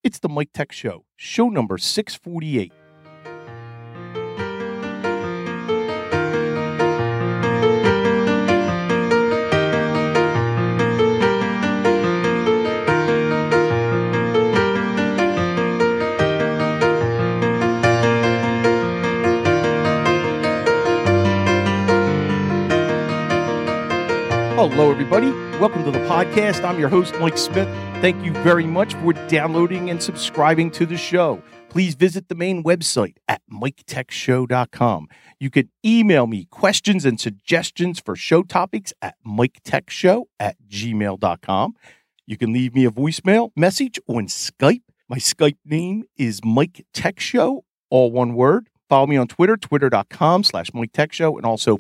It's the Mike Tech Show, show number 648. Hello, everybody. Welcome to the podcast. I'm your host, Mike Smith. Thank you very much for downloading and subscribing to the show. Please visit the main website at miketechshow.com. You can email me questions and suggestions for show topics at miketechshow@gmail.com. You can leave me a voicemail message on Skype. My Skype name is Mike Tech Show, all one word. Follow me on Twitter, twitter.com/Mike Tech Show, and also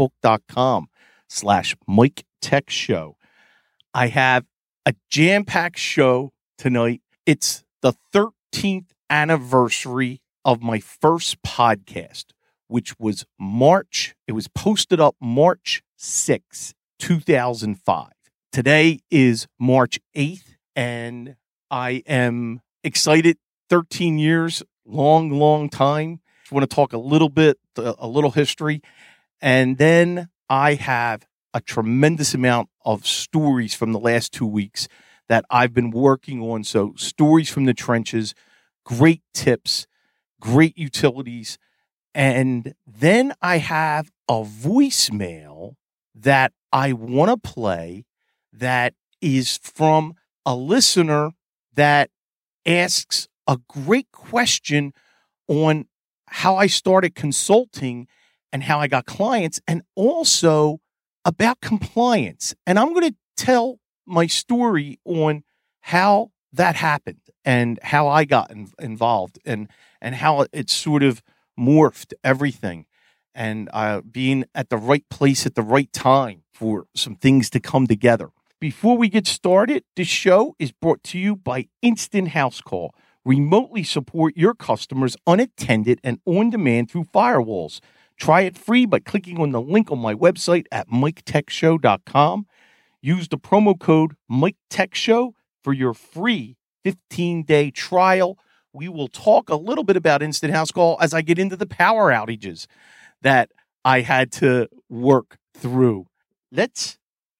facebook.com/Mike Tech Show. I have a jam-packed show tonight. It's the 13th anniversary of my first podcast, which was March. It was posted up March 6, 2005. Today is March 8th, and I am excited. 13 years, long time. Just want to talk a little bit, a little history, and then I have a tremendous amount of stories from the last 2 weeks that I've been working on. So stories from the trenches, great tips, great utilities. And then I have a voicemail that I want to play that is from a listener that asks a great question on how I started consulting and how I got clients, and also about compliance. And I'm going to tell my story on how that happened and how I got involved and how it sort of morphed everything, and being at the right place at the right time for some things to come together. Before we get started, this show is brought to you by Instant House Call. Remotely support your customers unattended and on demand through firewalls. Try it free by clicking on the link on my website at miketechshow.com. Use the promo code MikeTechShow for your free 15-day trial. We will talk a little bit about Instant House Call as I get into the power outages that I had to work through. Let's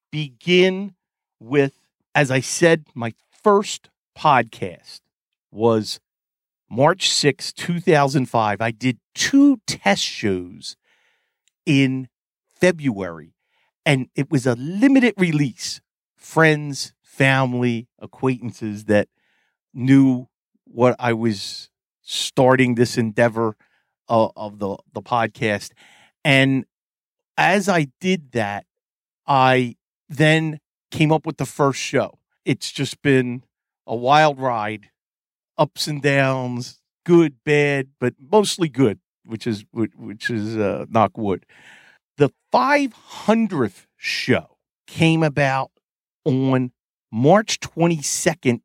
begin with, as I said, my first podcast was March 6, 2005. I did 2 test shows in February, and it was a limited release. Friends, family, acquaintances that knew what I was starting this endeavor of the podcast. And as I did that, I then came up with the first show. It's just been a wild ride. Ups and downs, good, bad, but mostly good, which is knock wood. The 500th show came about on March 22nd,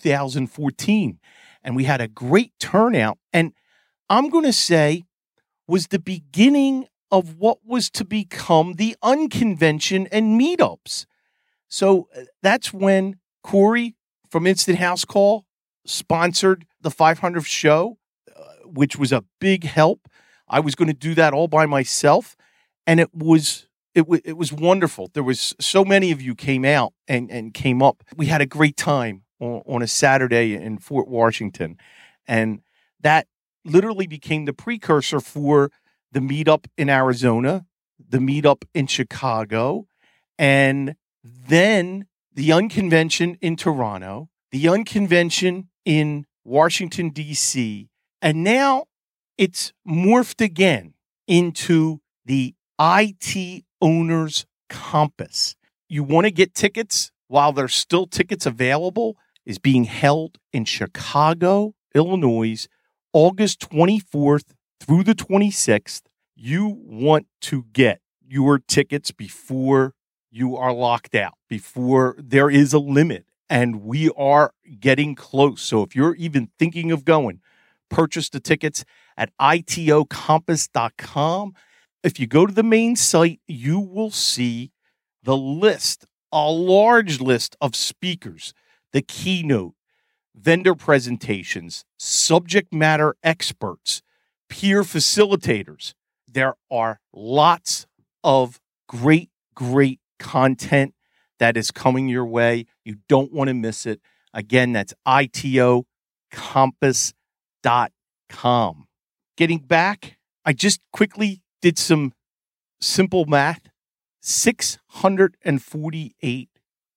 2014, and we had a great turnout, and I'm going to say was the beginning of what was to become the Unconvention and meetups. So that's when Corey from Instant House Call sponsored the 500th show, which was a big help. I was going to do that all by myself, and it was wonderful. There was so many of you came out and came up. We had a great time on a Saturday in Fort Washington, and that literally became the precursor for the meetup in Arizona, the meetup in Chicago, and then the Unconvention in Toronto, the Unconvention in Washington, D.C., and now it's morphed again into the IT Owners Compass. You want to get tickets while there's still tickets available, is being held in Chicago, Illinois, August 24th through the 26th. You want to get your tickets before you are locked out, before there is a limit. And we are getting close. So if you're even thinking of going, purchase the tickets at itocompass.com. If you go to the main site, you will see the list, a large list of speakers, the keynote, vendor presentations, subject matter experts, peer facilitators. There are lots of great content that is coming your way. You don't want to miss it. Again, that's itocompass.com. Getting back, I just quickly did some simple math. 648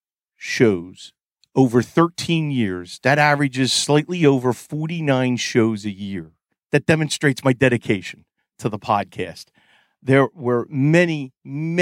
shows over 13 years. That averages slightly over 49 shows a year. That demonstrates my dedication to the podcast. There were many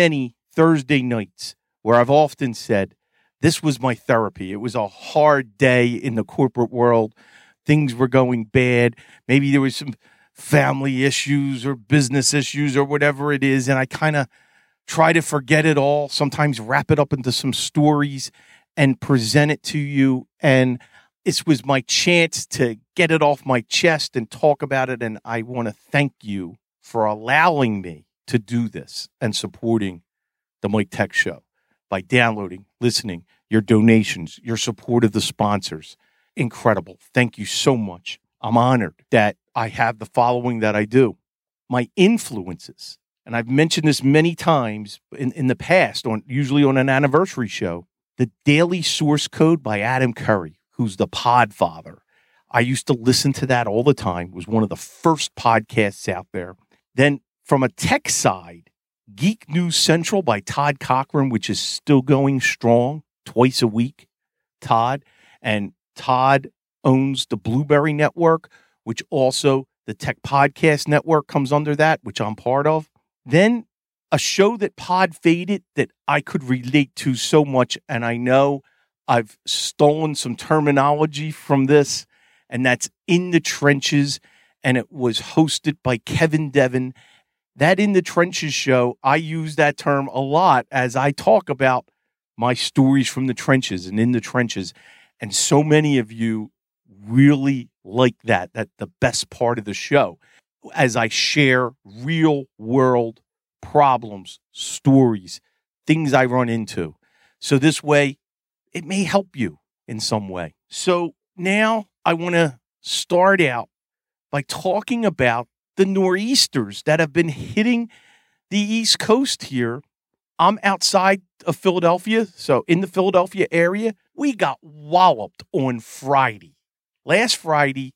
Thursday nights where I've often said, this was my therapy. It was a hard day in the corporate world. Things were going bad. Maybe there was some family issues or business issues or whatever it is. And I kind of try to forget it all, sometimes wrap it up into some stories and present it to you. And this was my chance to get it off my chest and talk about it. And I want to thank you for allowing me to do this and supporting the Mike Tech Show by downloading, listening, your donations, your support of the sponsors. Incredible. Thank you so much. I'm honored that I have the following that I do. My influences, and I've mentioned this many times in the past, usually on an anniversary show, the Daily Source Code by Adam Curry, who's the Podfather. I used to listen to that all the time. It was one of the first podcasts out there. Then from a tech side, Geek News Central by Todd Cochran, which is still going strong twice a week, Todd. And Todd owns the Blueberry Network, which also the Tech Podcast Network comes under that, which I'm part of. Then a show that Pod Faded that I could relate to so much, and I know I've stolen some terminology from this, and that's In the Trenches, and it was hosted by Kevin Devon. That In the Trenches show, I use that term a lot as I talk about my stories from the trenches and in the trenches, and so many of you really like that. That's the best part of the show, as I share real world problems, stories, things I run into. So this way, it may help you in some way. So now I want to start out by talking about the nor'easters that have been hitting the East Coast here. I'm outside of Philadelphia, so in the Philadelphia area, we got walloped on Friday. Last Friday,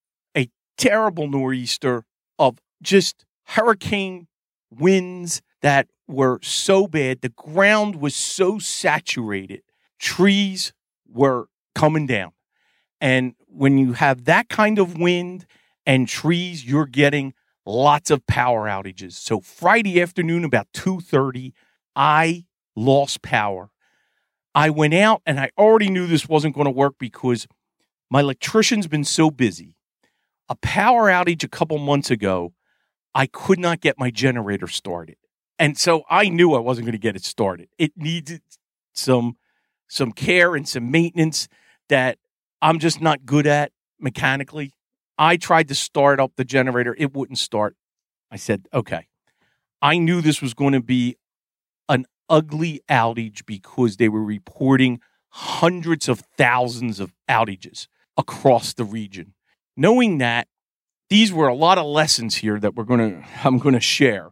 a terrible nor'easter of just hurricane winds that were so bad. The ground was so saturated. Trees were coming down. And when you have that kind of wind and trees, you're getting lots of power outages. So Friday afternoon, about 2:30, I lost power. I went out and I already knew this wasn't going to work because my electrician's been so busy. A power outage a couple months ago, I could not get my generator started. And so I knew I wasn't going to get it started. It needed some care and some maintenance that I'm just not good at mechanically. I tried to start up the generator. It wouldn't start. I said, okay. I knew this was going to be an ugly outage because they were reporting hundreds of thousands of outages across the region. Knowing that, these were a lot of lessons here that I'm going to share.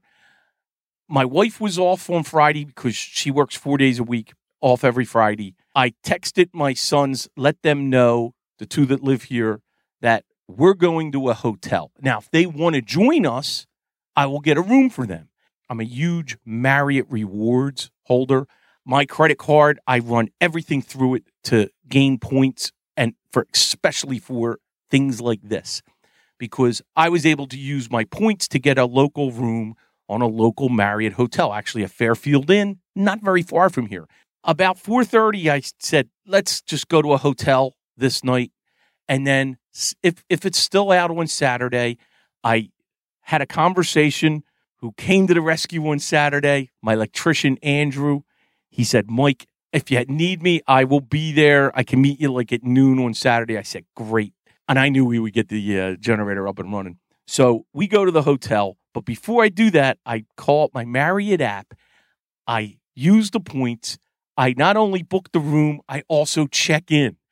My wife was off on Friday because she works 4 days a week, off every Friday. I texted my sons, let them know, the two that live here, that we're going to a hotel. Now, if they want to join us, I will get a room for them. I'm a huge Marriott Rewards holder. My credit card, I run everything through it to gain points, and especially for things like this, because I was able to use my points to get a local room on a local Marriott hotel, actually a Fairfield Inn, not very far from here. About 4:30, I said, let's just go to a hotel this night. And then if it's still out on Saturday, I had a conversation who came to the rescue on Saturday, my electrician, Andrew. He said, Mike, if you need me, I will be there. I can meet you like at noon on Saturday. I said, great. And I knew we would get the generator up and running. So we go to the hotel. But before I do that, I call up my Marriott app. I use the points. I not only book the room, I also check in.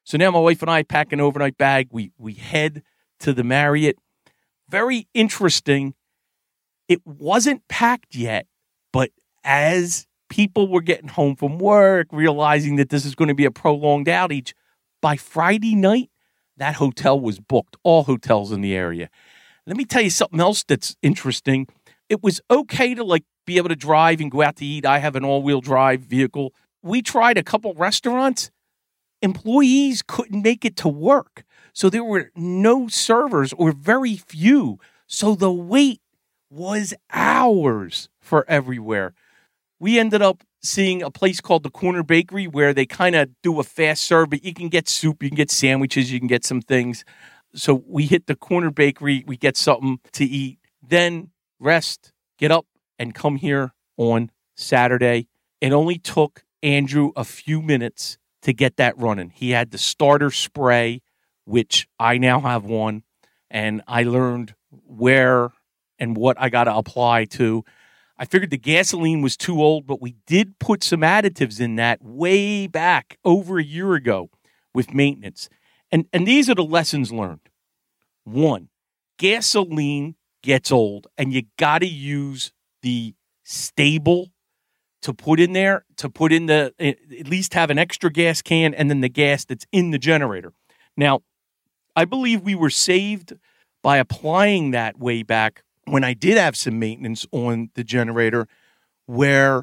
So now my wife and I pack an overnight bag. We head to the Marriott. Very interesting. It wasn't packed yet, but as people were getting home from work, realizing that this is going to be a prolonged outage, by Friday night, that hotel was booked, all hotels in the area. Let me tell you something else that's interesting. It was okay to be able to drive and go out to eat. I have an all-wheel drive vehicle. We tried a couple restaurants. Employees couldn't make it to work. So there were no servers or very few. So the wait was hours for everywhere. We ended up seeing a place called the Corner Bakery where they kind of do a fast serve, but you can get soup, you can get sandwiches, you can get some things. So we hit the Corner Bakery, we get something to eat, then rest, get up, and come here on Saturday. It only took Andrew a few minutes to get that running. He had the starter spray, which I now have one, and I learned where and what I got to apply to. I figured the gasoline was too old, but we did put some additives in that way back over a year ago with maintenance. And these are the lessons learned. 1, gasoline gets old, and you got to use the stable to put in there, at least have an extra gas can and then the gas that's in the generator. Now, I believe we were saved by applying that way back when I did have some maintenance on the generator, where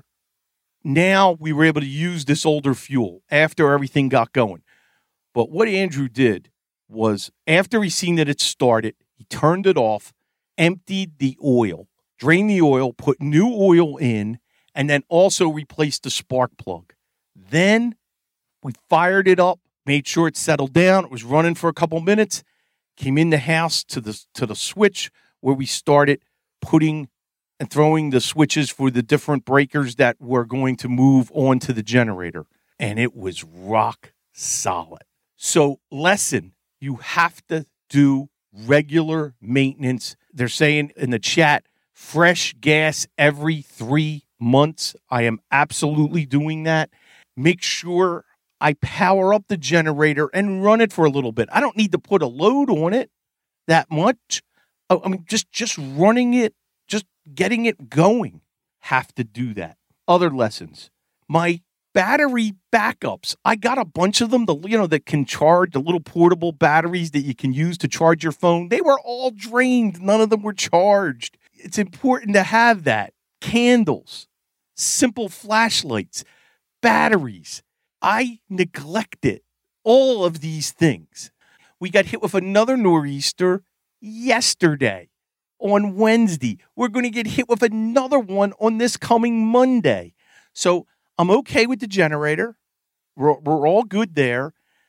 now we were able to use this older fuel after everything got going. But what Andrew did was, after he seen that it started, he turned it off, emptied the oil, drained the oil, put new oil in, and then also replaced the spark plug. Then we fired it up, made sure it settled down. It was running for a couple minutes, came in the house to the switch where we started putting and throwing the switches for the different breakers that were going to move onto the generator. And it was rock solid. So lesson, you have to do regular maintenance. They're saying in the chat, fresh gas every 3 months. I am absolutely doing that. Make sure I power up the generator and run it for a little bit. I don't need to put a load on it that much. I mean, just running it, just getting it going. Have to do that. Other lessons. My battery backups. I got a bunch of them, that can charge, the little portable batteries that you can use to charge your phone. They were all drained. None of them were charged. It's important to have that. Candles, simple flashlights, batteries. I neglected all of these things. We got hit with another nor'easter yesterday on Wednesday. We're going to get hit with another one on this coming Monday. So I'm okay with the generator. We're all good there.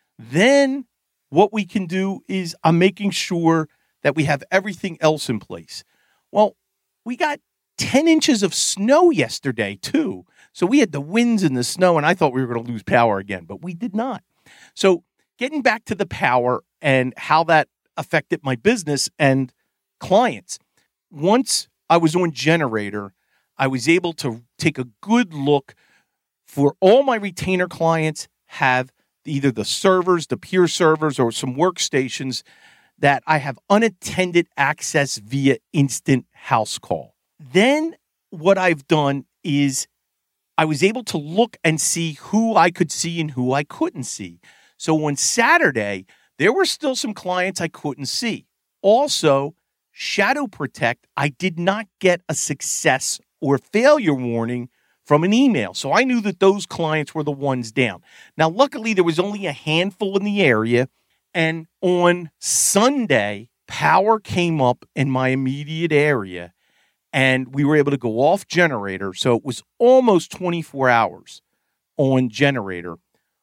Then what we can do is I'm making sure that we have everything else in place. Well, we got 10 inches of snow yesterday, too. So we had the winds and the snow, and I thought we were going to lose power again, but we did not. So getting back to the power and how that affected my business and clients. Once I was on generator, I was able to take a good look for all my retainer clients have either the servers, the peer servers, or some workstations that I have unattended access via instant house call. Then what I've done is I was able to look and see who I could see and who I couldn't see. So on Saturday, there were still some clients I couldn't see. Also, Shadow Protect, I did not get a success or failure warning from an email. So I knew that those clients were the ones down. Now, luckily, there was only a handful in the area. And on Sunday, power came up in my immediate area, and we were able to go off generator. So it was almost 24 hours on generator.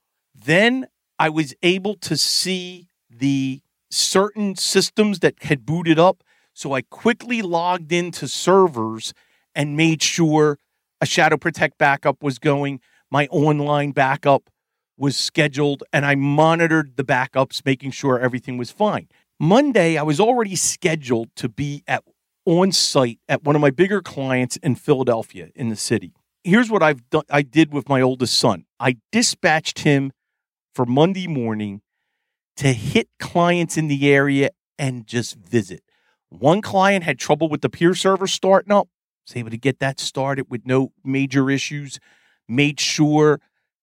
Then I was able to see the certain systems that had booted up. So I quickly logged into servers and made sure a Shadow Protect backup was going. My online backup was scheduled, and I monitored the backups, making sure everything was fine. Monday, I was already scheduled to be on site at one of my bigger clients in Philadelphia, in the city. Here's what I did with my oldest son. I dispatched him for Monday morning to hit clients in the area and just visit. One client had trouble with the peer server starting up. Was able to get that started with no major issues. Made sure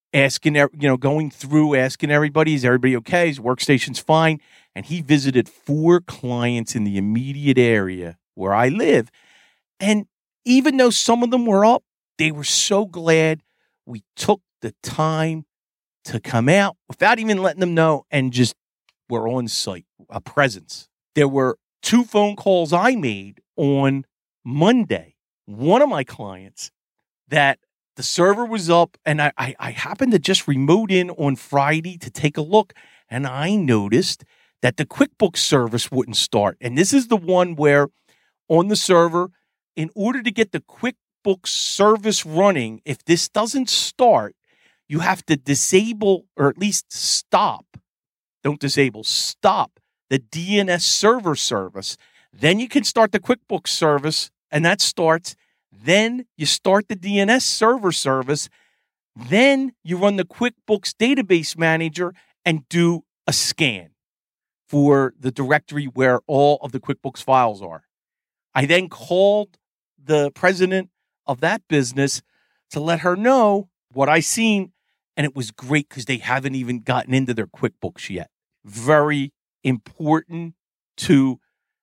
going through, asking everybody, is everybody okay? His workstation's fine. And he visited 4 clients in the immediate area where I live. And even though some of them were up, they were so glad we took the time to come out without even letting them know and just were on site, a presence. There were 2 phone calls I made on Monday. One of my clients that the server was up, and I happened to just remote in on Friday to take a look, and I noticed that the QuickBooks service wouldn't start. And this is the one where on the server, in order to get the QuickBooks service running, if this doesn't start, you have to disable or at least stop. Don't disable, stop the DNS server service. Then you can start the QuickBooks service, and that starts. Then you start the DNS server service. Then you run the QuickBooks Database Manager and do a scan for the directory where all of the QuickBooks files are. I then called the president of that business to let her know what I seen, and it was great because they haven't even gotten into their QuickBooks yet. Very important to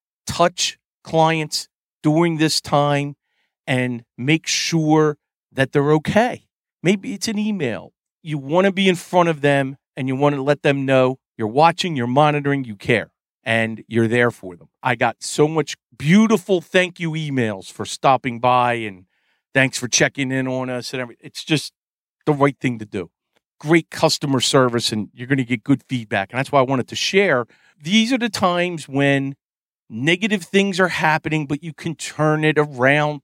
touch clients during this time and make sure that they're okay. Maybe it's an email. You want to be in front of them and you want to let them know you're watching, you're monitoring, you care, and you're there for them. I got so much beautiful thank you emails for stopping by and thanks for checking in on us and everything. It's just the right thing to do. Great customer service, and you're going to get good feedback. And that's why I wanted to share. These are the times when negative things are happening, but you can turn it around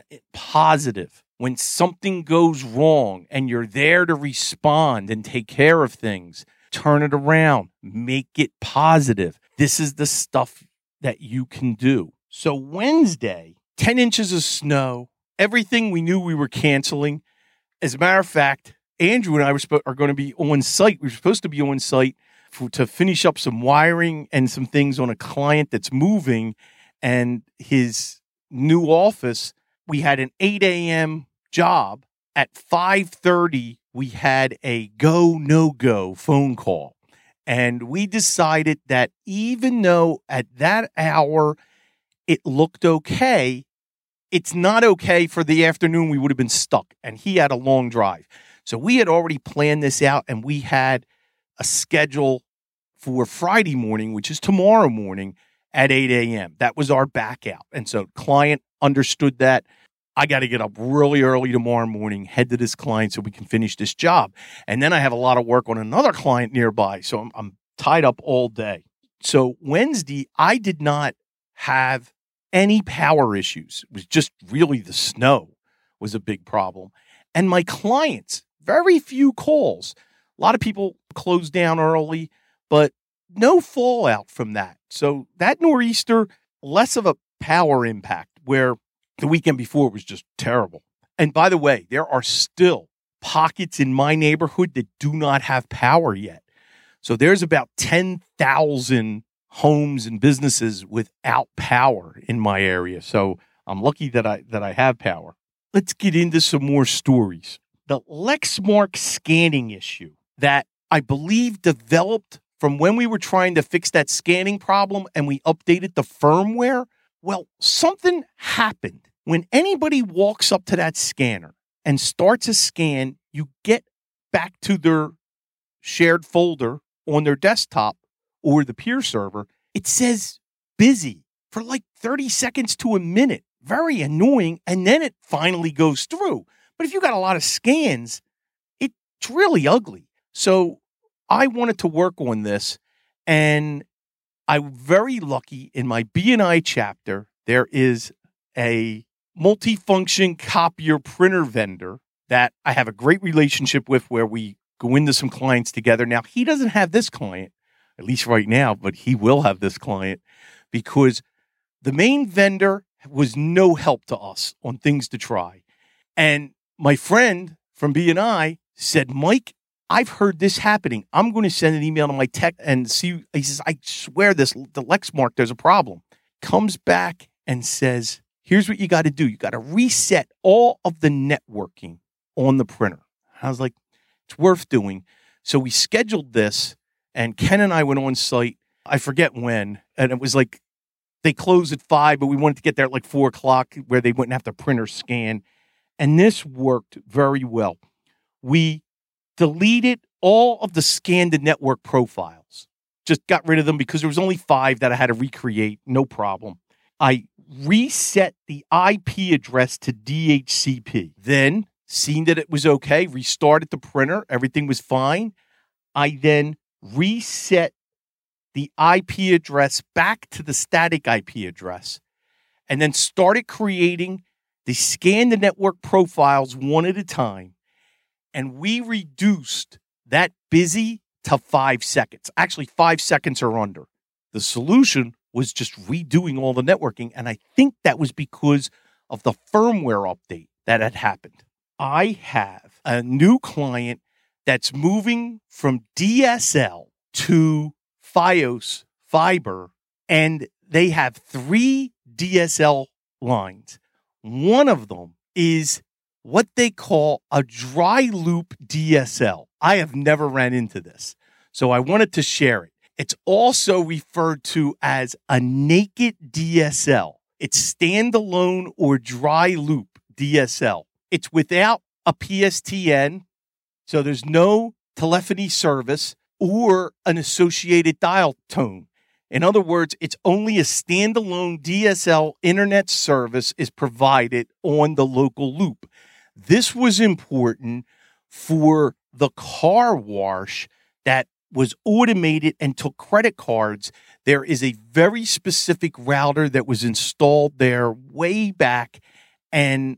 positive. When something goes wrong and you're there to respond and take care of things, turn it around, make it positive. This is the stuff that you can do. So Wednesday, 10 inches of snow, everything we knew we were canceling. As a matter of fact, Andrew and I are going to be on site. We were supposed to be on site to finish up some wiring and some things on a client that's moving and his new office. We had an 8 a.m. job. At 5:30, we had a go, no-go phone call. And we decided that even though at that hour it looked okay, it's not okay for the afternoon. We would have been stuck. And he had a long drive. So we had already planned this out, and we had a schedule for Friday morning, which is tomorrow morning at 8 a.m. That was our back out. And so client understood that. I got to get up really early tomorrow morning, head to this client so we can finish this job. And then I have a lot of work on another client nearby. So I'm tied up all day. So Wednesday, I did not have any power issues. It was just really the snow was a big problem. And my clients, very few calls. A lot of people closed down early, but no fallout from that. So that nor'easter, less of a power impact, where the weekend before was just terrible. And by the way, there are still pockets in my neighborhood that do not have power yet. So there's about 10,000 homes and businesses without power in my area. So I'm lucky that I have power. Let's get into some more stories. The Lexmark scanning issue that I believe developed from when we were trying to fix that scanning problem and we updated the firmware. Well, something happened. When anybody walks up to that scanner and starts a scan, you get back to their shared folder on their desktop or the peer server. It says busy for like 30 seconds to a minute. Very annoying. And then it finally goes through. But if you got a lot of scans, it's really ugly. So I wanted to work on this, and I'm very lucky in my B&I chapter. There is a multifunction copier printer vendor that I have a great relationship with, where we go into some clients together. Now, he doesn't have this client, at least right now, but he will have this client because the main vendor was no help to us on things to try. And my friend from B&I said, Mike, I've heard this happening. I'm going to send an email to my tech and see. He says, I swear the Lexmark, there's a problem. Comes back and says, here's what you got to do. You got to reset all of the networking on the printer. I was like, it's worth doing. So we scheduled this, and Ken and I went on site. I forget when, and it was like they closed at 5, but we wanted to get there at like 4 o'clock where they wouldn't have to printer scan. And this worked very well. We deleted all of the scanned network profiles. Just got rid of them because there was only 5 that I had to recreate. No problem. I reset the IP address to DHCP. Then, seeing that it was okay, restarted the printer. Everything was fine. I then reset the IP address back to the static IP address and then started creating the scanned network profiles one at a time. And we reduced that busy to 5 seconds. Actually, 5 seconds or under. The solution was just redoing all the networking. And I think that was because of the firmware update that had happened. I have a new client that's moving from DSL to Fios fiber, and they have 3 DSL lines. One of them is what they call a dry loop DSL. I have never ran into this, so I wanted to share it. It's also referred to as a naked DSL. It's standalone or dry loop DSL. It's without a PSTN, so there's no telephony service or an associated dial tone. In other words, it's only a standalone DSL internet service is provided on the local loop. This was important for the car wash that was automated and took credit cards. There is a very specific router that was installed there way back, and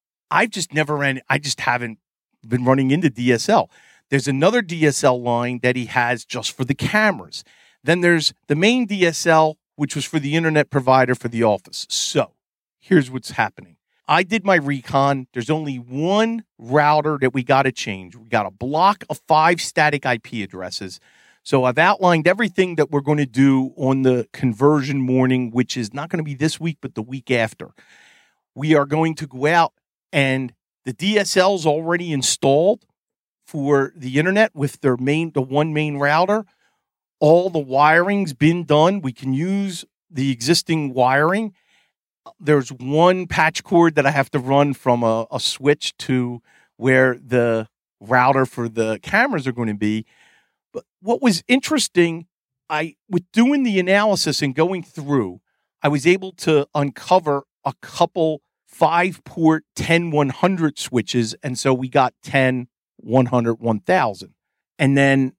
I just haven't been running into DSL. There's another DSL line that he has just for the cameras. Then there's the main DSL, which was for the internet provider for the office. So here's what's happening. I did my recon. There's only one router that we got to change. We got a block of 5 static IP addresses. So I've outlined everything that we're going to do on the conversion morning, which is not going to be this week, but the week after. We are going to go out, and the DSL is already installed for the internet with the one main router. All the wiring's been done. We can use the existing wiring. There's one patch cord that I have to run from a switch to where the router for the cameras are going to be. But what was interesting, with doing the analysis and going through, I was able to uncover a couple 5-port 10-100 switches. And so we got 10, 100, 1000. And then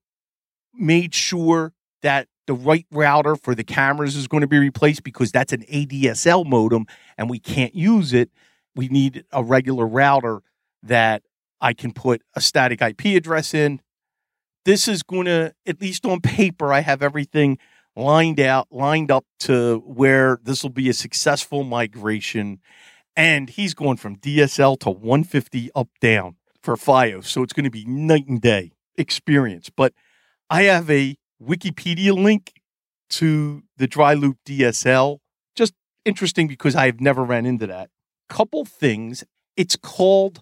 made sure that the right router for the cameras is going to be replaced because that's an ADSL modem and we can't use it. We need a regular router that I can put a static IP address in. This is going to, at least on paper, I have everything lined up to where this will be a successful migration. And he's going from DSL to 150 up down for Fios. So it's going to be night and day experience. But I have a Wikipedia link to the dry loop DSL. Just interesting because I have never ran into that. Couple things. It's called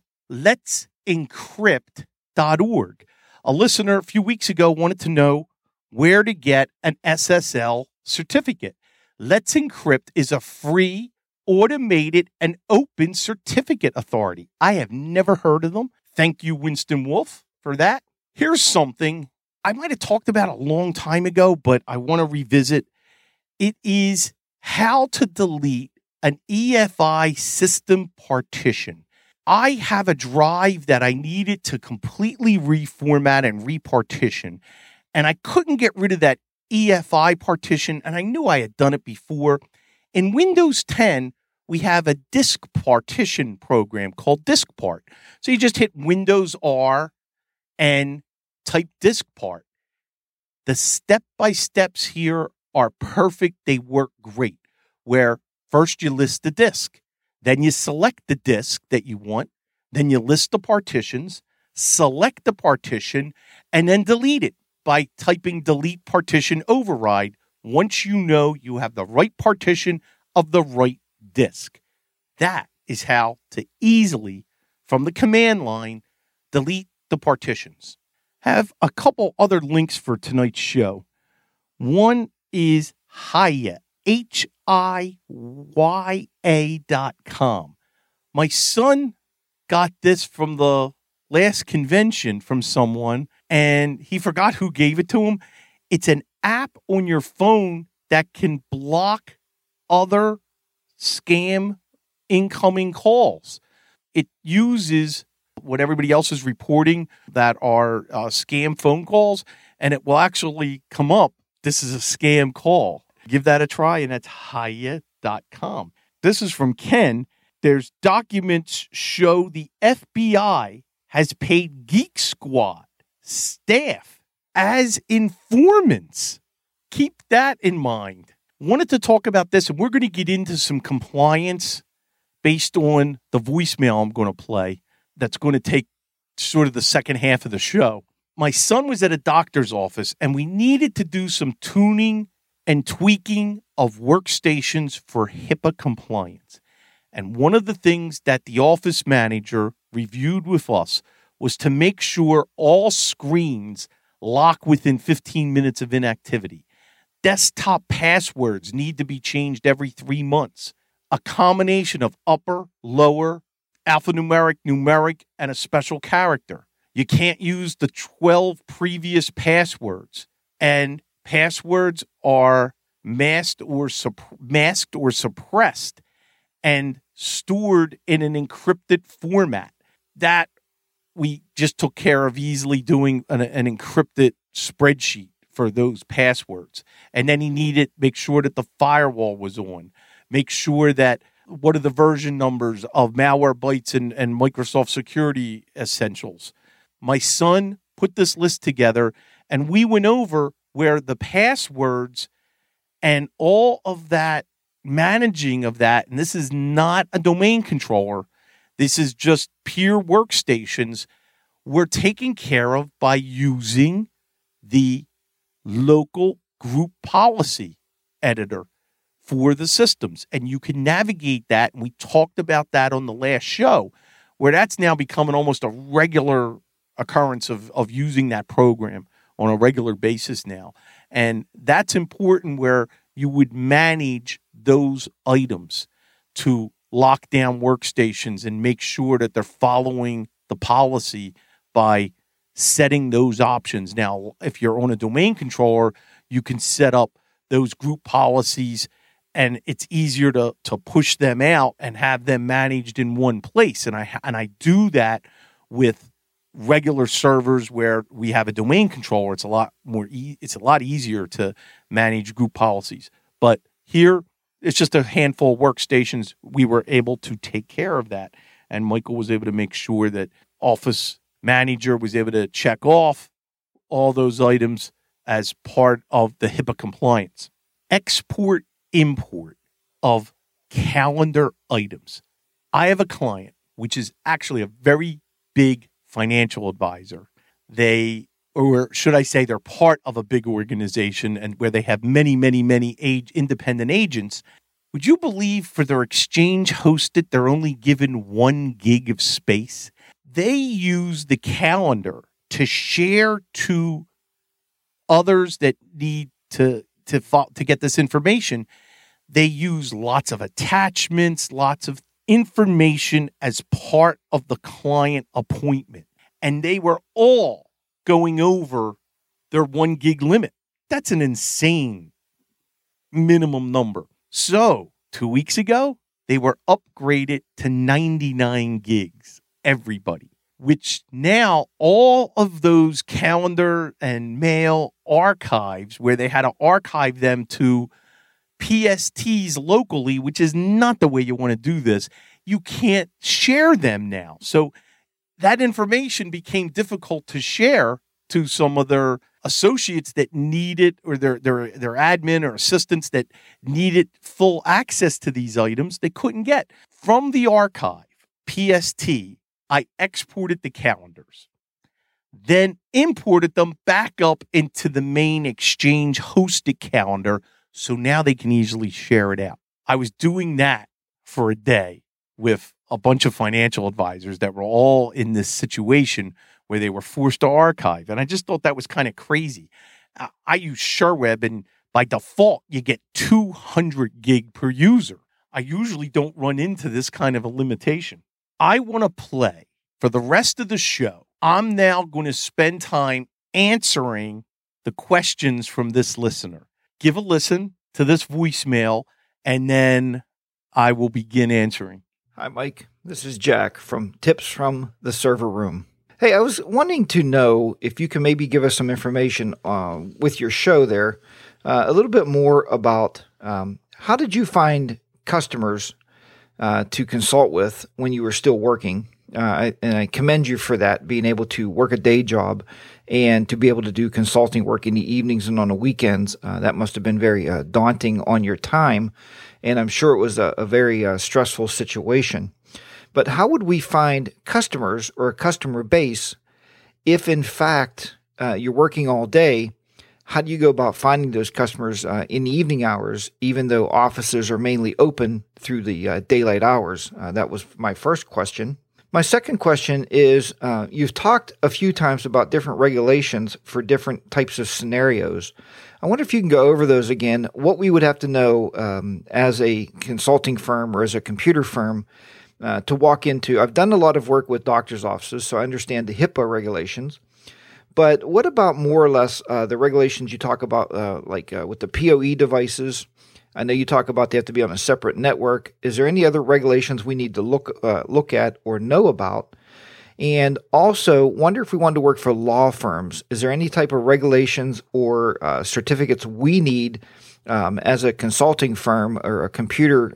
let'sencrypt.org. A listener a few weeks ago wanted to know where to get an SSL certificate. Let's Encrypt is a free, automated, and open certificate authority. I have never heard of them. Thank you, Winston Wolfe, for that. Here's something I might have talked about a long time ago, but I want to revisit. It is how to delete an EFI system partition. I have a drive that I needed to completely reformat and repartition, and I couldn't get rid of that EFI partition, and I knew I had done it before. In Windows 10, we have a disk partition program called DiskPart. So you just hit Windows R and type DiskPart. The step-by-steps here are perfect. They work great. Where first you list the disk, then you select the disk that you want, then you list the partitions, select the partition, and then delete it by typing delete partition override once you know you have the right partition of the right disk. That is how to easily, from the command line, delete the partitions. Have a couple other links for tonight's show. One is Hiya, HIYA.com. My son got this from the last convention from someone, and he forgot who gave it to him. It's an app on your phone that can block other scam incoming calls. It uses what everybody else is reporting that are scam phone calls, and it will actually come up, this is a scam call. Give that a try, and that's Hiya.com. This is from Ken. There's documents show the FBI has paid Geek Squad staff as informants. Keep that in mind. Wanted to talk about this, and we're going to get into some compliance based on the voicemail I'm going to play that's going to take sort of the second half of the show. My son was at a doctor's office, and we needed to do some tuning and tweaking of workstations for HIPAA compliance. And one of the things that the office manager reviewed with us was to make sure all screens lock within 15 minutes of inactivity. Desktop passwords need to be changed every 3 months. A combination of upper, lower, alphanumeric, numeric, and a special character. You can't use the 12 previous passwords. And passwords are masked or suppressed and stored in an encrypted format. That we just took care of easily doing an encrypted spreadsheet for those passwords. And then he needed make sure that the firewall was on. Make sure that what are the version numbers of Malwarebytes and Microsoft Security Essentials. My son put this list together, and we went over where the passwords and all of that managing of that, and this is not a domain controller, this is just pure workstations, were taken care of by using the local group policy editor for the systems. And you can navigate that, and we talked about that on the last show, where that's now becoming almost a regular occurrence of using that program on a regular basis now. And that's important, where you would manage those items to lock down workstations and make sure that they're following the policy by setting those options. Now, if you're on a domain controller, you can set up those group policies, and it's easier to push them out and have them managed in one place. And I do that with regular servers where we have a domain controller. It's a lot more. It's a lot easier to manage group policies. But here, it's just a handful of workstations. We were able to take care of that, and Michael was able to make sure that Office Manager was able to check off all those items as part of the HIPAA compliance. Export, import of calendar items. I have a client, which is actually a very big financial advisor. They, or should I say, they're part of a big organization, and where they have many independent agents. Would you believe for their Exchange hosted, they're only given 1 gig of space? They use the calendar to share to others that need to get this information. They use lots of attachments, lots of information as part of the client appointment. And they were all going over their 1 gig limit. That's an insane minimum number. So 2 weeks ago, they were upgraded to 99 gigs, everybody, which now all of those calendar and mail archives, where they had to archive them to PSTs locally, which is not the way you want to do this, you can't share them now. So that information became difficult to share to some of their associates that needed, or their admin or assistants that needed full access to these items they couldn't get. From the archive, PST, I exported the calendars. then imported them back up into the main Exchange hosted calendar. So now they can easily share it out. I was doing that for a day with a bunch of financial advisors that were all in this situation where they were forced to archive. And I just thought that was kind of crazy. I use ShareWeb, and by default, you get 200 gig per user. I usually don't run into this kind of a limitation. I want to play for the rest of the show. I'm now going to spend time answering the questions from this listener. Give a listen to this voicemail, and then I will begin answering. Hi, Mike. This is Jack from Tips from the Server Room. Hey, I was wanting to know if you can maybe give us some information with your show there, a little bit more about how did you find customers to consult with when you were still working? And I commend you for that, being able to work a day job and to be able to do consulting work in the evenings and on the weekends. That must have been very daunting on your time, and I'm sure it was a very stressful situation. But how would we find customers or a customer base if, in fact, you're working all day? How do you go about finding those customers in the evening hours, even though offices are mainly open through the daylight hours? That was my first question. My second question is, you've talked a few times about different regulations for different types of scenarios. I wonder if you can go over those again, what we would have to know as a consulting firm or as a computer firm to walk into. I've done a lot of work with doctors' offices, so I understand the HIPAA regulations. But what about more or less the regulations you talk about, with the PoE devices? I know you talk about they have to be on a separate network. Is there any other regulations we need to look at or know about? And also, wonder if we wanted to work for law firms. Is there any type of regulations or certificates we need as a consulting firm or a computer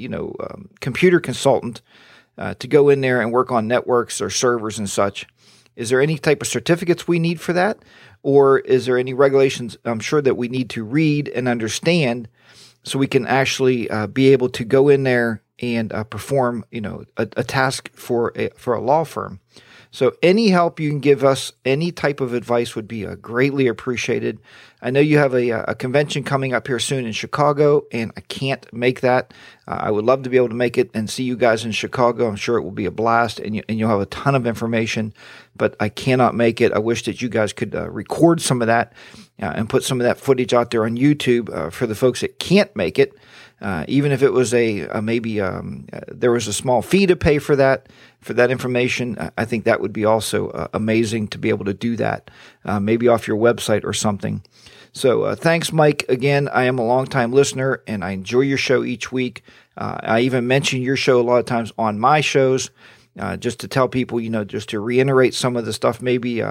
consultant to go in there and work on networks or servers and such? Is there any type of certificates we need for that? Or is there any regulations I'm sure that we need to read and understand so we can actually be able to go in there and perform, a task for a law firm? So any help you can give us, any type of advice would be greatly appreciated. I know you have a convention coming up here soon in Chicago, and I can't make that. I would love to be able to make it and see you guys in Chicago. I'm sure it will be a blast, and you'll have a ton of information, but I cannot make it. I wish that you guys could record some of that and put some of that footage out there on YouTube for the folks that can't make it. Even if it was there was a small fee to pay for that information, I think that would be also amazing to be able to do that, maybe off your website or something. So thanks, Mike. Again, I am a longtime listener, and I enjoy your show each week. I even mention your show a lot of times on my shows, just to tell people, just to reiterate some of the stuff maybe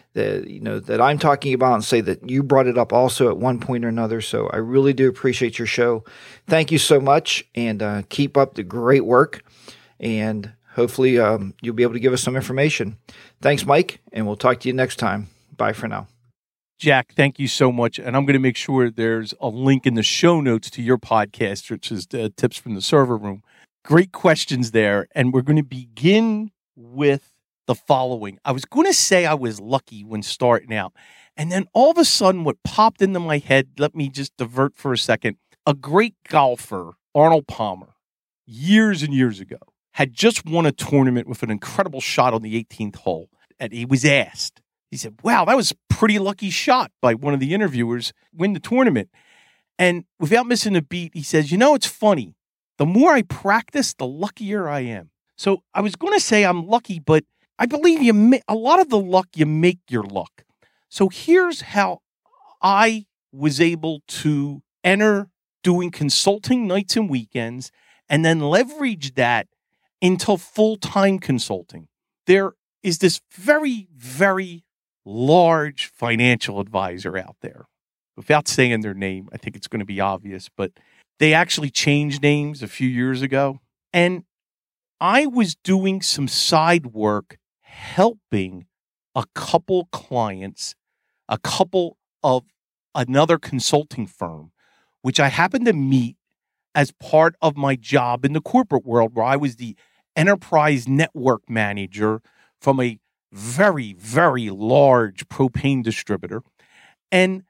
that I'm talking about and say that you brought it up also at one point or another. So I really do appreciate your show. Thank you so much, and keep up the great work. And hopefully you'll be able to give us some information. Thanks, Mike, and we'll talk to you next time. Bye for now. Jack, thank you so much. And I'm going to make sure there's a link in the show notes to your podcast, which is Tips from the Server Room. Great questions there. And we're going to begin with the following. I was going to say I was lucky when starting out. And then all of a sudden, what popped into my head, let me just divert for a second. A great golfer, Arnold Palmer, years and years ago, had just won a tournament with an incredible shot on the 18th hole. And he was asked, he said, wow, that was a pretty lucky shot by one of the interviewers, win the tournament. And without missing a beat, he says, it's funny. The more I practice, the luckier I am. So I was going to say I'm lucky, but I believe a lot of the luck, you make your luck. So here's how I was able to enter doing consulting nights and weekends and then leverage that into full-time consulting. There is this very, very large financial advisor out there. Without saying their name, I think it's going to be obvious, but they actually changed names a few years ago. And I was doing some side work helping a couple clients, a couple of another consulting firm, which I happened to meet as part of my job in the corporate world, where I was the enterprise network manager from a very, very large propane distributor. And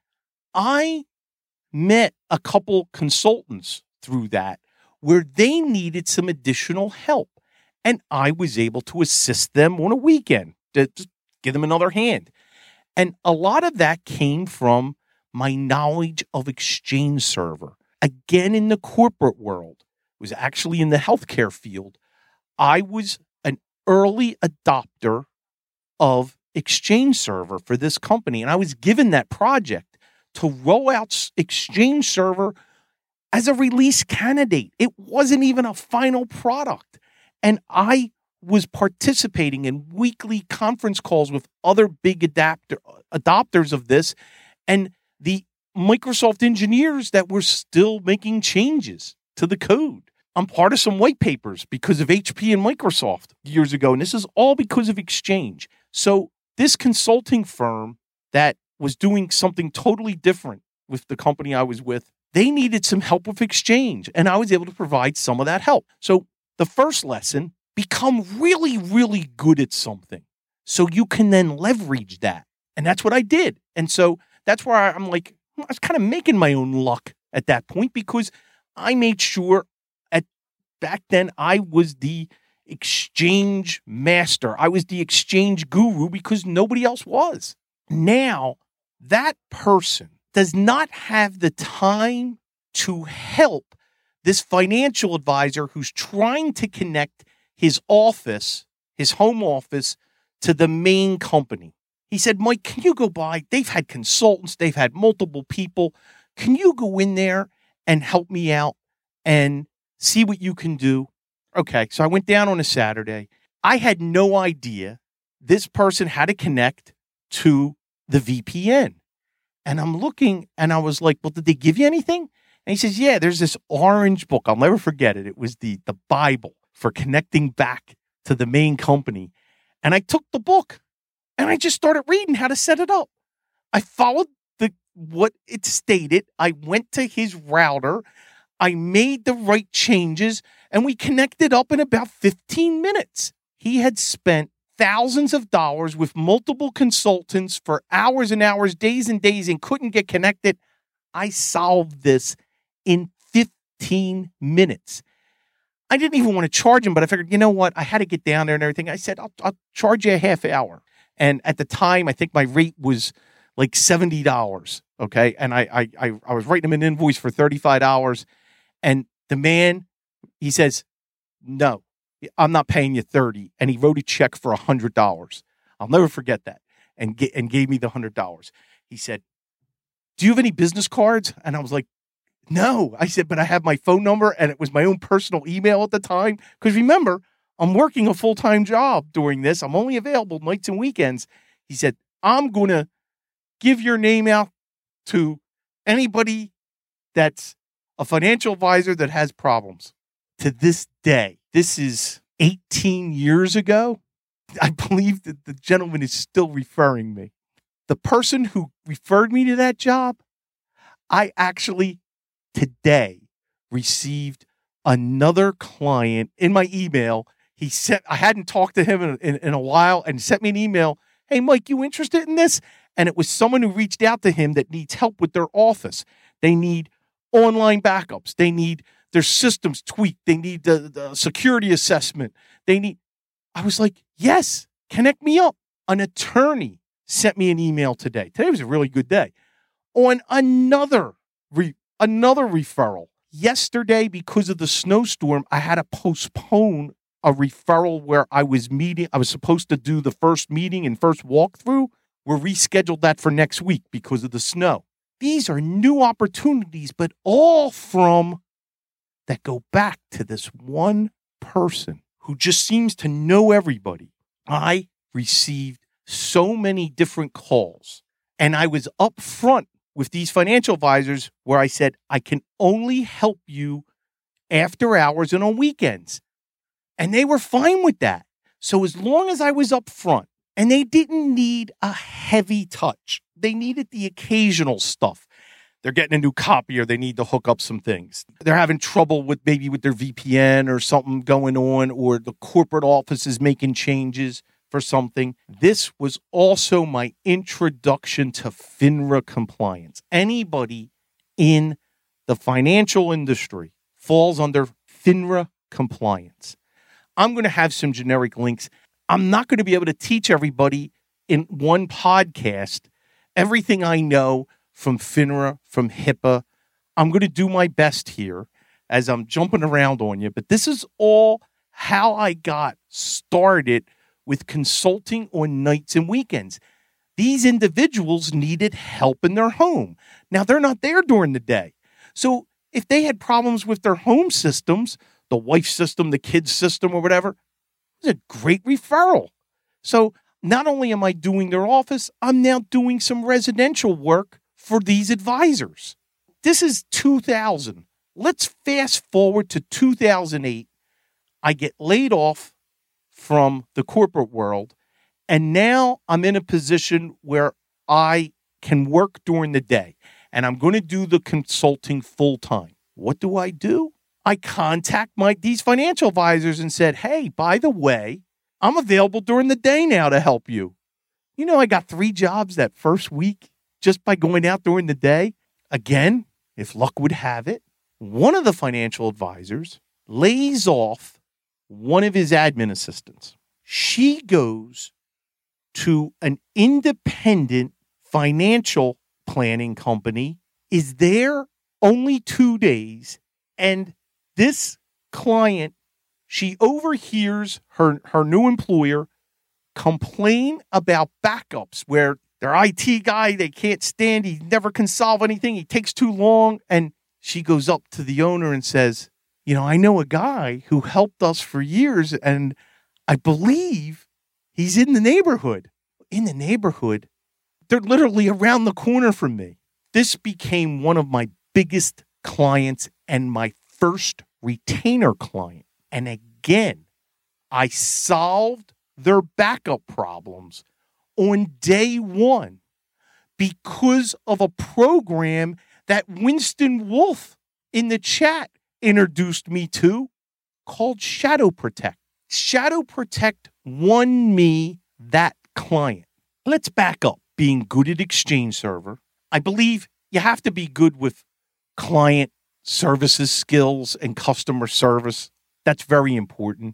I met a couple consultants through that where they needed some additional help. And I was able to assist them on a weekend to just give them another hand. And a lot of that came from my knowledge of Exchange Server. Again, in the corporate world, it was actually in the healthcare field. I was an early adopter of Exchange Server for this company. And I was given that project to roll out Exchange Server as a release candidate. It wasn't even a final product. And I was participating in weekly conference calls with other big adopters of this and the Microsoft engineers that were still making changes to the code. I'm part of some white papers because of HP and Microsoft years ago, and this is all because of Exchange. So this consulting firm that was doing something totally different with the company I was with, they needed some help with Exchange, and I was able to provide some of that help. So the first lesson, become really, really good at something so you can then leverage that. And that's what I did. And so that's where I'm like, I was kind of making my own luck at that point because I made sure back then I was the Exchange master. I was the Exchange guru because nobody else was. Now, that person does not have the time to help this financial advisor who's trying to connect his office, his home office, to the main company. He said, Mike, can you go by? They've had consultants. They've had multiple people. Can you go in there and help me out and see what you can do? Okay, so I went down on a Saturday. I had no idea this person had to connect to the VPN. And I'm looking, and I was like, well, did they give you anything? And he says, yeah, there's this orange book. I'll never forget it. It was the Bible for connecting back to the main company. And I took the book, and I just started reading how to set it up. I followed what it stated. I went to his router. I made the right changes, and we connected up in about 15 minutes. He had spent thousands of dollars with multiple consultants for hours and hours, days and days, and couldn't get connected. I solved this in 15 minutes. I didn't even want to charge him, but I figured, you know what? I had to get down there and everything. I said, I'll charge you a half hour. And at the time, I think my rate was like $70. Okay. And I was writing him an invoice for $35. And the man, he says, no, I'm not paying you $30. And he wrote a check for $100. I'll never forget that. And gave me the $100. He said, do you have any business cards? And I was like, no. I said, but I have my phone number, and it was my own personal email at the time. Because remember, I'm working a full-time job during this. I'm only available nights and weekends. He said, I'm going to give your name out to anybody that's a financial advisor that has problems. To this day, this is 18 years ago. I believe that the gentleman is still referring me. The person who referred me to that job, I actually today received another client in my email. I hadn't talked to him in a while, and sent me an email. Hey, Mike, you interested in this? And it was someone who reached out to him that needs help with their office. They need online backups. They need their systems tweaked. They need the security assessment. I was like, yes, connect me up. An attorney sent me an email today. Today was a really good day. On another referral. Yesterday, because of the snowstorm, I had to postpone a referral where I was supposed to do the first meeting and first walkthrough. We rescheduled that for next week because of the snow. These are new opportunities, but all that go back to this one person who just seems to know everybody. I received so many different calls, and I was upfront with these financial advisors where I said, I can only help you after hours and on weekends. And they were fine with that. So as long as I was upfront, and they didn't need a heavy touch, they needed the occasional stuff. They're getting a new copy, or they need to hook up some things. They're having trouble with their VPN or something going on, or the corporate office is making changes. for something, this was also my introduction to FINRA compliance. Anybody in the financial industry falls under FINRA compliance. I'm going to have some generic links. I'm not going to be able to teach everybody in one podcast everything I know from FINRA, from HIPAA. I'm going to do my best here as I'm jumping around on you, but this is all how I got started with consulting on nights and weekends. These individuals needed help in their home. Now, they're not there during the day. So if they had problems with their home systems, the wife's system, the kid's system, or whatever, it was a great referral. So not only am I doing their office, I'm now doing some residential work for these advisors. This is 2000. Let's fast forward to 2008. I get laid off from the corporate world, and now I'm in a position where I can work during the day, and I'm going to do the consulting full time. What do? I contact these financial advisors and said, hey, by the way, I'm available during the day now to help you. You know, I got 3 jobs that first week just by going out during the day. Again, if luck would have it, one of the financial advisors lays off one of his admin assistants. She goes to an independent financial planning company, is there only 2 days, and this client, she overhears her new employer complain about backups where their IT guy, they can't stand, he never can solve anything, he takes too long, and she goes up to the owner and says, you know, I know a guy who helped us for years, and I believe he's in the neighborhood. In the neighborhood? They're literally around the corner from me. This became one of my biggest clients and my first retainer client. And again, I solved their backup problems on day one because of a program that Winston Wolfe in the chat introduced me to called Shadow Protect. Shadow Protect won me that client. Let's back up. Being good at Exchange Server, I believe you have to be good with client services skills and customer service. That's very important.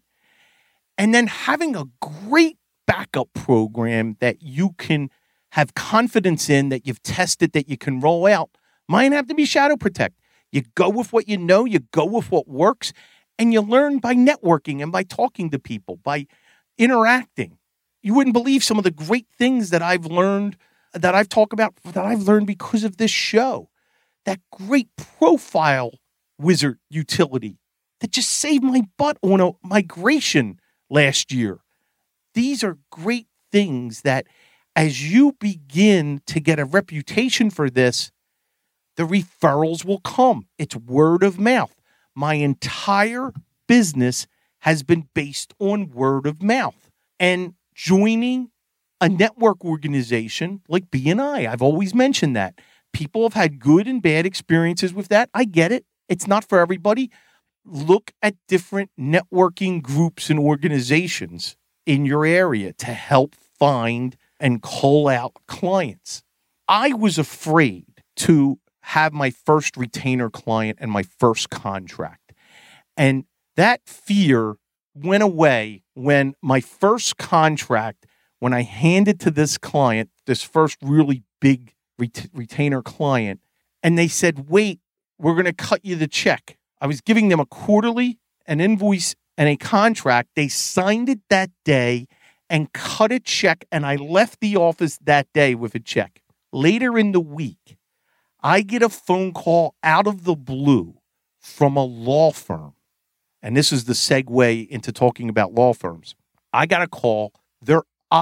And then having a great backup program that you can have confidence in, that you've tested, that you can roll out, might have to be Shadow Protect. You go with what you know, you go with what works, and you learn by networking and by talking to people, by interacting. You wouldn't believe some of the great things that I've learned, that I've talked about, that I've learned because of this show. That great Profile Wizard utility that just saved my butt on a migration last year. These are great things that as you begin to get a reputation for this, the referrals will come. It's word of mouth. My entire business has been based on word of mouth. And joining a network organization like BNI, I've always mentioned that. People have had good and bad experiences with that. I get it. It's not for everybody. Look at different networking groups and organizations in your area to help find and call out clients. I was afraid to have my first retainer client and my first contract. And that fear went away when my first contract, when I handed to this client, this first really big retainer client, and they said, wait, we're going to cut you the check. I was giving them a quarterly, an invoice, and a contract. They signed it that day and cut a check, and I left the office that day with a check. Later in the week, I get a phone call out of the blue from a law firm. And this is the segue into talking about law firms. I got a call. Their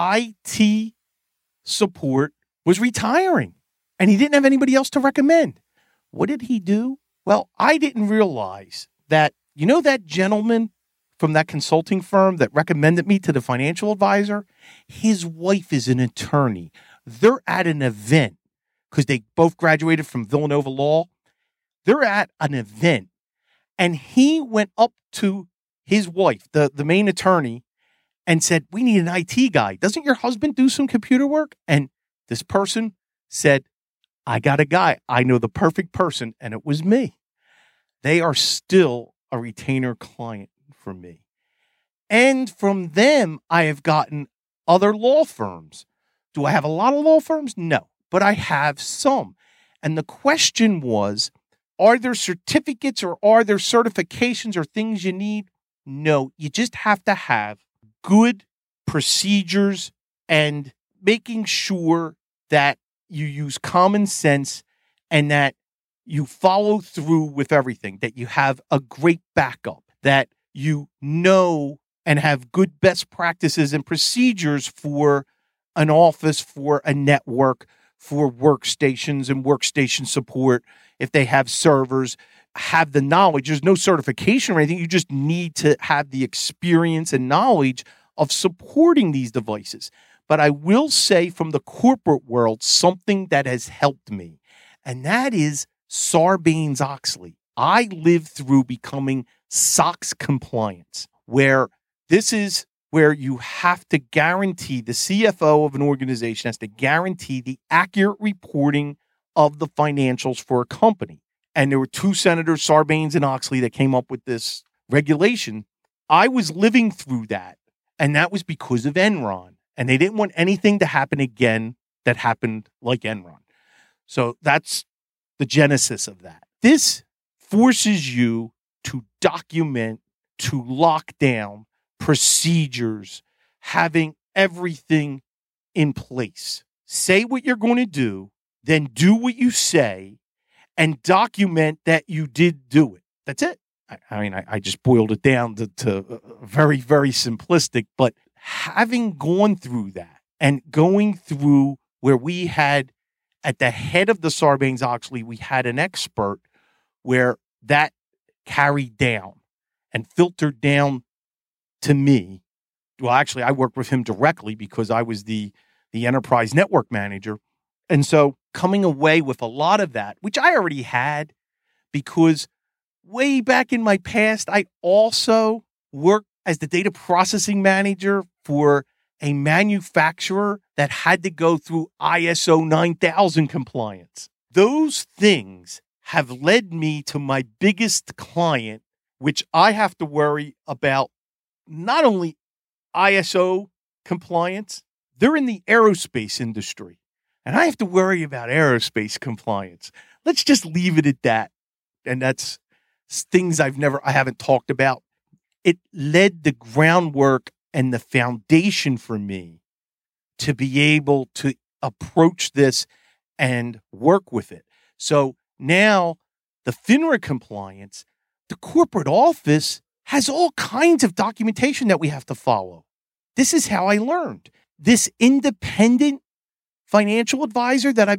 IT support was retiring, and he didn't have anybody else to recommend. What did he do? Well, I didn't realize that, you know, that gentleman from that consulting firm that recommended me to the financial advisor, his wife is an attorney. They're at an event because they both graduated from Villanova Law. They're at an event, and he went up to his wife, the main attorney, and said, we need an IT guy. Doesn't your husband do some computer work? And this person said, I got a guy. I know the perfect person. And it was me. They are still a retainer client for me. And from them, I have gotten other law firms. Do I have a lot of law firms? No, but I have some. And the question was, are there certificates or are there certifications or things you need? No, you just have to have good procedures and making sure that you use common sense and that you follow through with everything, that you have a great backup, that you know and have good best practices and procedures for an office, for a network, for workstations and workstation support. If they have servers, have the knowledge. There's no certification or anything. You just need to have the experience and knowledge of supporting these devices. But I will say from the corporate world, something that has helped me, and that is Sarbanes-Oxley. I lived through becoming SOX compliance, where this is where you have to guarantee, the CFO of an organization has to guarantee the accurate reporting of the financials for a company. And there were two senators, Sarbanes and Oxley, that came up with this regulation. I was living through that, and that was because of Enron. And they didn't want anything to happen again that happened like Enron. So that's the genesis of that. This forces you to document, to lock down procedures, having everything in place. Say what you're going to do, then do what you say, and document that you did do it. That's it. I just boiled it down to very, very simplistic, but having gone through that and going through where we had at the head of the Sarbanes-Oxley, we had an expert where that carried down and filtered down to me. Well, actually, I worked with him directly because I was the enterprise network manager. And so coming away with a lot of that, which I already had, because way back in my past, I also worked as the data processing manager for a manufacturer that had to go through ISO 9000 compliance. Those things have led me to my biggest client, which I have to worry about not only ISO compliance, they're in the aerospace industry, and I have to worry about aerospace compliance. Let's just leave it at that. And that's things I haven't talked about. It led the groundwork and the foundation for me to be able to approach this and work with it. So now the FINRA compliance, the corporate office has all kinds of documentation that we have to follow. This is how I learned. This independent financial advisor that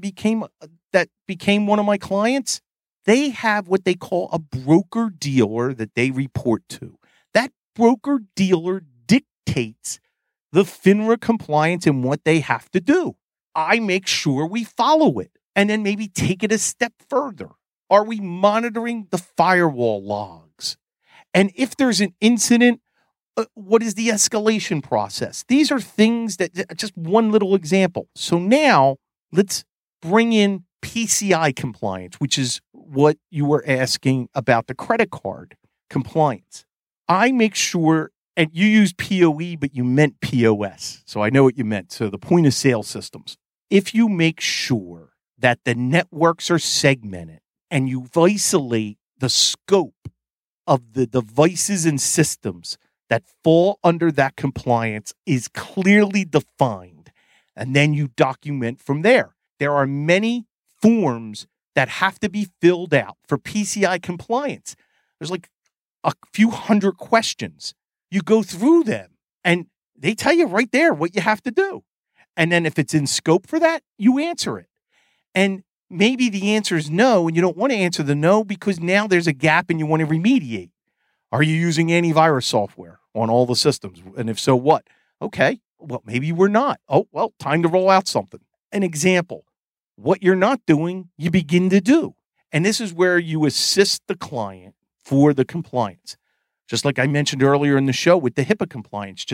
became one of my clients, they have what they call a broker-dealer that they report to. That broker-dealer dictates the FINRA compliance and what they have to do. I make sure we follow it and then maybe take it a step further. Are we monitoring the firewall logs? And if there's an incident, what is the escalation process? These are things that, just one little example. So now let's bring in PCI compliance, which is what you were asking about the credit card compliance. I make sure, and you use POE, but you meant POS. So I know what you meant. So the point of sale systems. If you make sure that the networks are segmented and you isolate the scope of the devices and systems that fall under that compliance is clearly defined, and then you document from there. There are many forms that have to be filled out for PCI compliance. There's like a few hundred questions. You go through them and they tell you right there what you have to do. And then if it's in scope for that, you answer it. And maybe the answer is no, and you don't want to answer the no because now there's a gap and you want to remediate. Are you using antivirus software on all the systems? And if so, what? Okay, well, maybe we're not. Oh, well, time to roll out something. An example. What you're not doing, you begin to do. And this is where you assist the client for the compliance. Just like I mentioned earlier in the show with the HIPAA compliance, just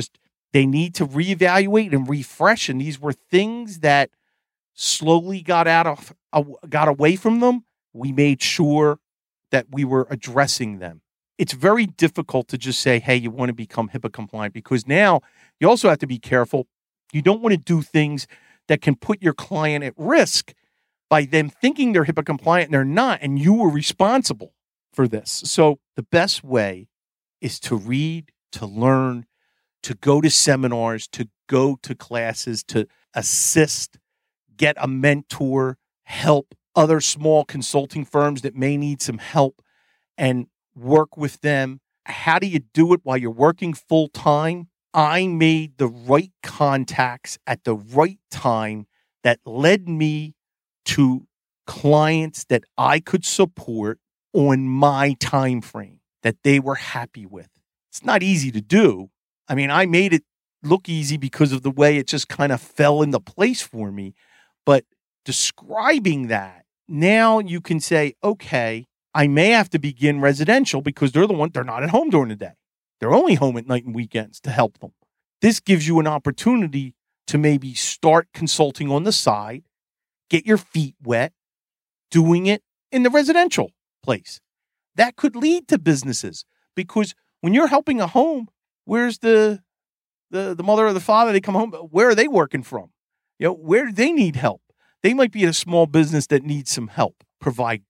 They need to reevaluate and refresh. And these were things that slowly got away from them. We made sure that we were addressing them. It's very difficult to just say, hey, you want to become HIPAA compliant, because now you also have to be careful. You don't want to do things that can put your client at risk by them thinking they're HIPAA compliant and they're not, and you were responsible for this. So the best way is to read, to learn, to go to seminars, to go to classes, to assist, get a mentor, help other small consulting firms that may need some help, and work with them. How do you do it while you're working full time? I made the right contacts at the right time that led me to clients that I could support on my time frame that they were happy with. It's not easy to do. I mean, I made it look easy because of the way it just kind of fell into place for me. But describing that, now you can say, okay, I may have to begin residential because they're not at home during the day. They're only home at night and weekends to help them. This gives you an opportunity to maybe start consulting on the side, get your feet wet, doing it in the residential place. That could lead to businesses, because when you're helping a home, where's the mother or the father? They come home. Where are they working from? Where do they need help? They might be in a small business that needs some help. Provide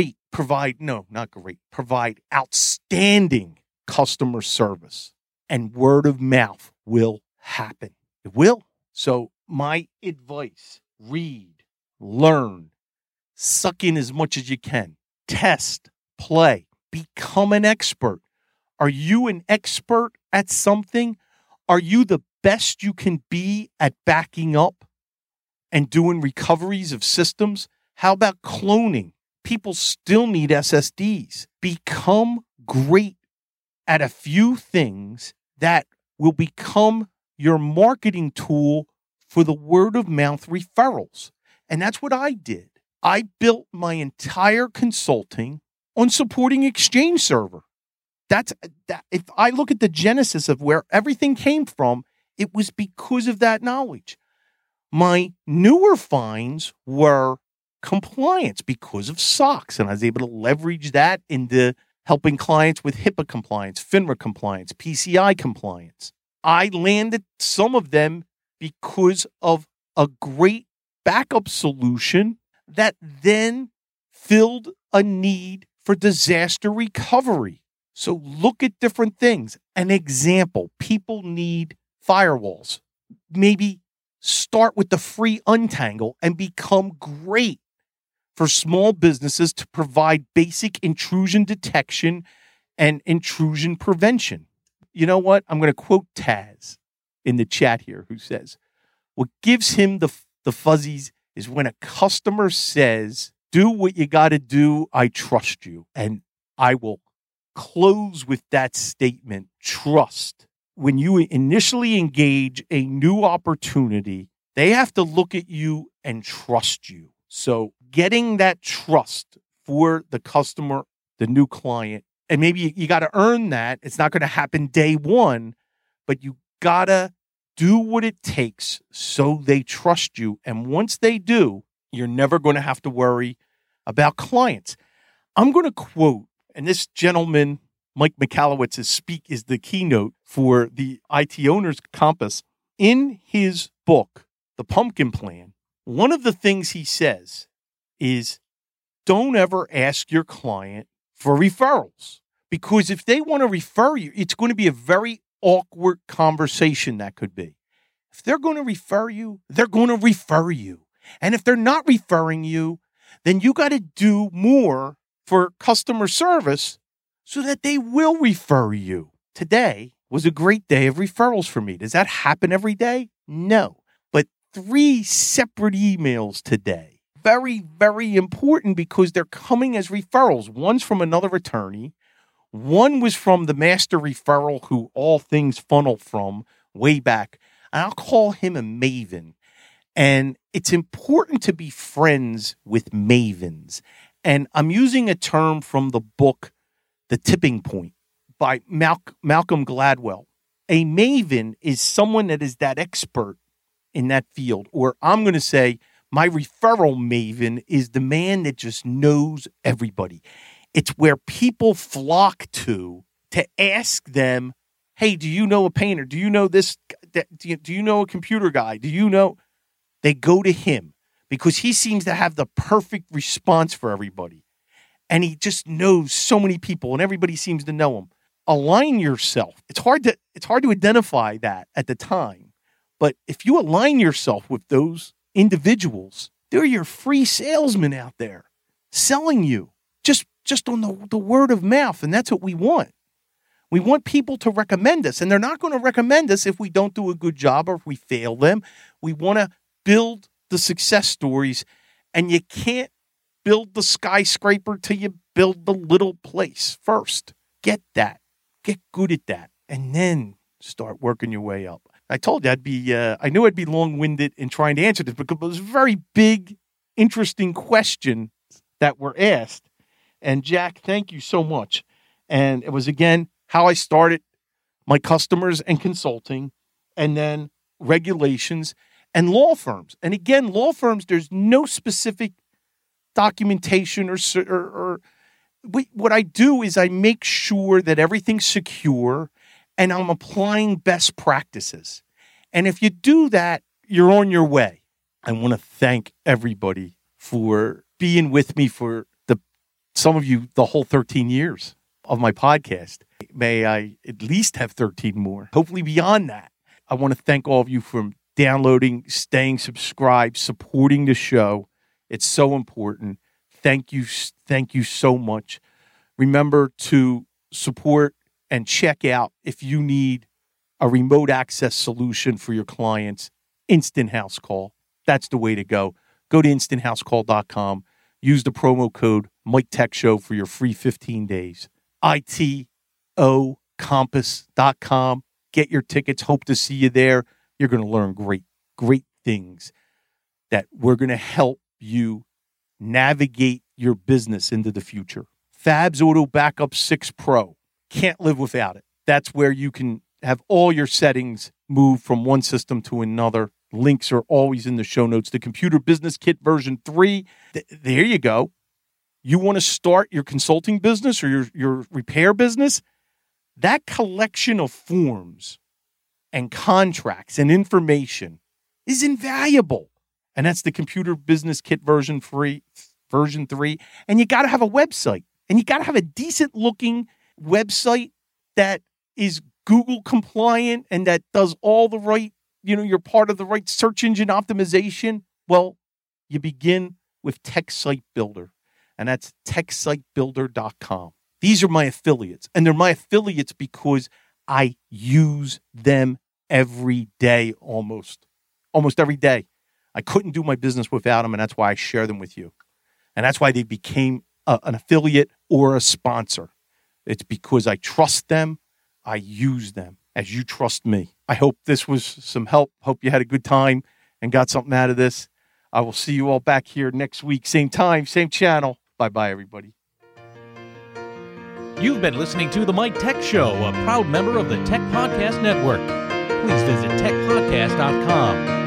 outstanding customer service, and word of mouth will happen. It will. So my advice, read, learn, suck in as much as you can, test, play, become an expert. Are you an expert at something? Are you the best you can be at backing up and doing recoveries of systems? How about cloning? People still need SSDs. Become great at a few things that will become your marketing tool for the word of mouth referrals. And that's what I did. I built my entire consulting on supporting Exchange Server. That. If I look at the genesis of where everything came from, it was because of that knowledge. My newer finds were compliance because of SOX, and I was able to leverage that into helping clients with HIPAA compliance, FINRA compliance, PCI compliance. I landed some of them because of a great backup solution that then filled a need for disaster recovery. So look at different things. An example, people need firewalls. Maybe start with the free Untangle and become great for small businesses to provide basic intrusion detection and intrusion prevention. You know what? I'm going to quote Taz in the chat here, who says, what gives him the fuzzies is when a customer says, do what you got to do, I trust you. And I will close with that statement, trust. When you initially engage a new opportunity, they have to look at you and trust you. So getting that trust for the customer, the new client, and maybe you got to earn that. It's not going to happen day one, but you got to do what it takes so they trust you. And once they do, you're never going to have to worry about clients. I'm going to quote, and this gentleman, Mike Michalowicz, is the keynote for the IT Owners Compass. In his book, The Pumpkin Plan, one of the things he says is, don't ever ask your client for referrals, because if they want to refer you, it's going to be a very awkward conversation that could be. If they're going to refer you, they're going to refer you. And if they're not referring you, then you got to do more for customer service so that they will refer you. Today was a great day of referrals for me. Does that happen every day? No. But 3 separate emails today. Very, very important because they're coming as referrals. One's from another attorney. One was from the master referral who all things funnel from way back. And I'll call him a maven. And it's important to be friends with mavens. And I'm using a term from the book, The Tipping Point, by Malcolm Gladwell. A maven is someone that is that expert in that field. Or I'm going to say my referral maven is the man that just knows everybody. It's where people flock to ask them, hey, do you know a painter? Do you know this? Do you know a computer guy? Do you know? They go to him because he seems to have the perfect response for everybody. And he just knows so many people and everybody seems to know him. Align yourself. It's hard to identify that at the time. But if you align yourself with those individuals, they're your free salesmen out there selling you just on the word of mouth. And that's what we want. We want people to recommend us, and they're not going to recommend us if we don't do a good job or if we fail them. We want to build the success stories, and you can't build the skyscraper till you build the little place first. Get that. Get good at that, and then start working your way up. I told you I knew I'd be long-winded in trying to answer this because it was a very big, interesting question that were asked. And Jack, thank you so much. And it was, again, how I started my customers and consulting, and then regulations and law firms. And again, law firms, there's no specific documentation or what I do is I make sure that everything's secure and I'm applying best practices. And if you do that, you're on your way. I want to thank everybody for being with me for some of you, the whole 13 years of my podcast. May I at least have 13 more, hopefully beyond that. I want to thank all of you for downloading, staying subscribed, supporting the show. It's so important. Thank you so much. Remember to support and check out if you need a remote access solution for your clients. Instant House Call. That's the way to go. Go to instanthousecall.com. Use the promo code Mike Tech Show for your free 15 days. ITOcompass.com. Get your tickets. Hope to see you there. You're going to learn great things that we're going to help you navigate your business into the future. Fabs Auto Backup 6 Pro. Can't live without it. That's where you can have all your settings move from one system to another. Links are always in the show notes. The Computer Business Kit version 3. There you go. You want to start your consulting business or your repair business? That collection of forms and contracts and information is invaluable. And that's the Computer Business Kit version 3. And you got to have a website. And you got to have a decent looking website that is Google compliant and that does all the right, you're part of the right search engine optimization. Well, you begin with Tech Site Builder, and that's techsitebuilder.com. These are my affiliates, and they're my affiliates because I use them every day, almost every day. I couldn't do my business without them, and that's why I share them with you. And that's why they became an affiliate or a sponsor. It's because I trust them. I use them as you trust me. I hope this was some help. Hope you had a good time and got something out of this. I will see you all back here next week. Same time, same channel. Bye-bye, everybody. You've been listening to The Mike Tech Show, a proud member of the Tech Podcast Network. Please visit techpodcast.com.